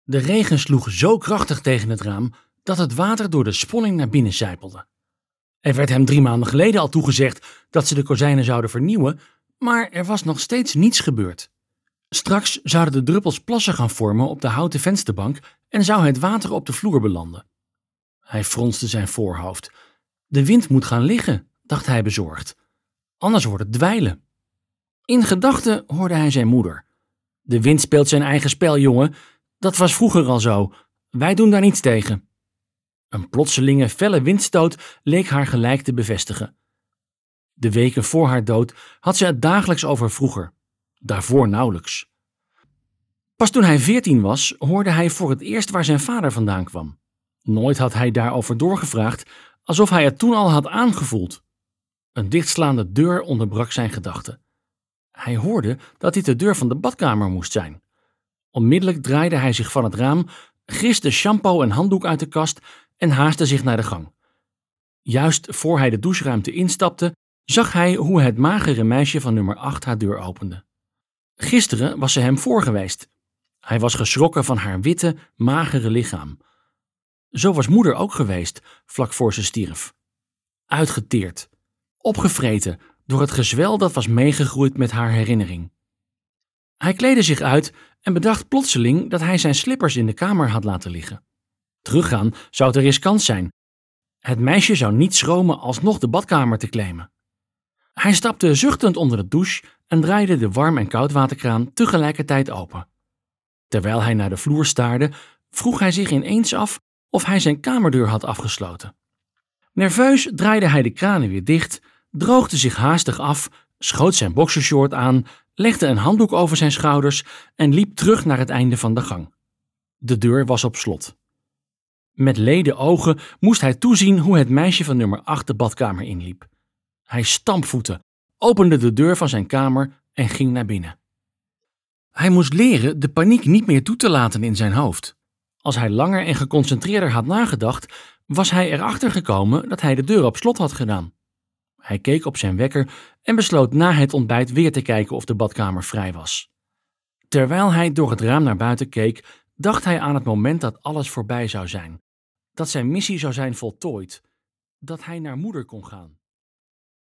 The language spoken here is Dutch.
De regen sloeg zo krachtig tegen het raam dat het water door de sponning naar binnen sijpelde. Er werd hem 3 maanden geleden al toegezegd dat ze de kozijnen zouden vernieuwen, maar er was nog steeds niets gebeurd. Straks zouden de druppels plassen gaan vormen op de houten vensterbank en zou het water op de vloer belanden. Hij fronste zijn voorhoofd. De wind moet gaan liggen, dacht hij bezorgd. Anders wordt het dweilen. In gedachten hoorde hij zijn moeder. De wind speelt zijn eigen spel, jongen. Dat was vroeger al zo. Wij doen daar niets tegen. Een plotselinge felle windstoot leek haar gelijk te bevestigen. De weken voor haar dood had ze het dagelijks over vroeger. Daarvoor nauwelijks. Pas toen hij 14 was, hoorde hij voor het eerst waar zijn vader vandaan kwam. Nooit had hij daarover doorgevraagd, alsof hij het toen al had aangevoeld. Een dichtslaande deur onderbrak zijn gedachten. Hij hoorde dat dit de deur van de badkamer moest zijn. Onmiddellijk draaide hij zich van het raam, griste shampoo en handdoek uit de kast en haastte zich naar de gang. Juist voor hij de doucheruimte instapte, zag hij hoe het magere meisje van nummer 8 haar deur opende. Gisteren was ze hem voor geweest. Hij was geschrokken van haar witte, magere lichaam. Zo was moeder ook geweest, vlak voor ze stierf. Uitgeteerd, opgevreten door het gezwel dat was meegegroeid met haar herinnering. Hij kleedde zich uit en bedacht plotseling dat hij zijn slippers in de kamer had laten liggen. Teruggaan zou te riskant zijn. Het meisje zou niet schromen alsnog de badkamer te claimen. Hij stapte zuchtend onder de douche en draaide de warm- en koudwaterkraan tegelijkertijd open. Terwijl hij naar de vloer staarde, vroeg hij zich ineens af of hij zijn kamerdeur had afgesloten. Nerveus draaide hij de kranen weer dicht, droogde zich haastig af, schoot zijn boxershort aan, legde een handdoek over zijn schouders en liep terug naar het einde van de gang. De deur was op slot. Met lede ogen moest hij toezien hoe het meisje van nummer 8 de badkamer inliep. Hij stampvoette, opende de deur van zijn kamer en ging naar binnen. Hij moest leren de paniek niet meer toe te laten in zijn hoofd. Als hij langer en geconcentreerder had nagedacht, was hij erachter gekomen dat hij de deur op slot had gedaan. Hij keek op zijn wekker en besloot na het ontbijt weer te kijken of de badkamer vrij was. Terwijl hij door het raam naar buiten keek, dacht hij aan het moment dat alles voorbij zou zijn. Dat zijn missie zou zijn voltooid. Dat hij naar moeder kon gaan.